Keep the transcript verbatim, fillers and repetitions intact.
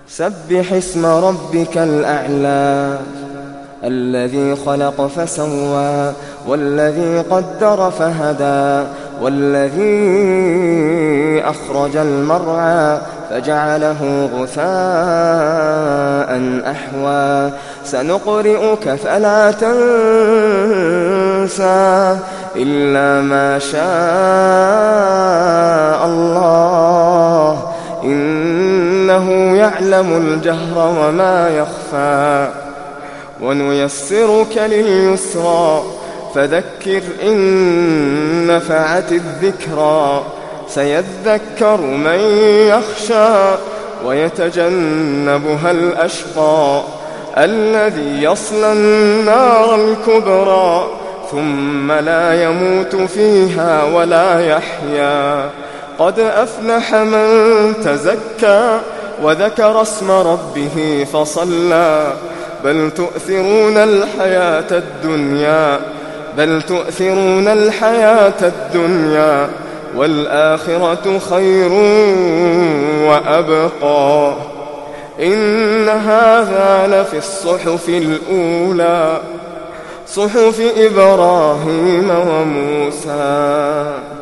سبح اسم ربك الأعلى الذي خلق فسوى والذي قدر فهدى والذي أخرج المرعى فجعله غثاء أحوى سنقرئك فلا تنسى إلا ما شاء الله إنه يعلم الجهر وما يخفى ونيسرك لليسرى فذكر إن نفعت الذكرى سيذكر من يخشى ويتجنبها الأشقى الذي يصلى النار الكبرى ثم لا يموت فيها ولا يحيا قد أفلح من تزكى وذكر اسم ربه فصلى بل تؤثرون الحياة الدنيا بل تؤثرون الحياة الدنيا والآخرة خير وأبقى إن هذا لفي الصحف الأولى صحف إبراهيم وموسى.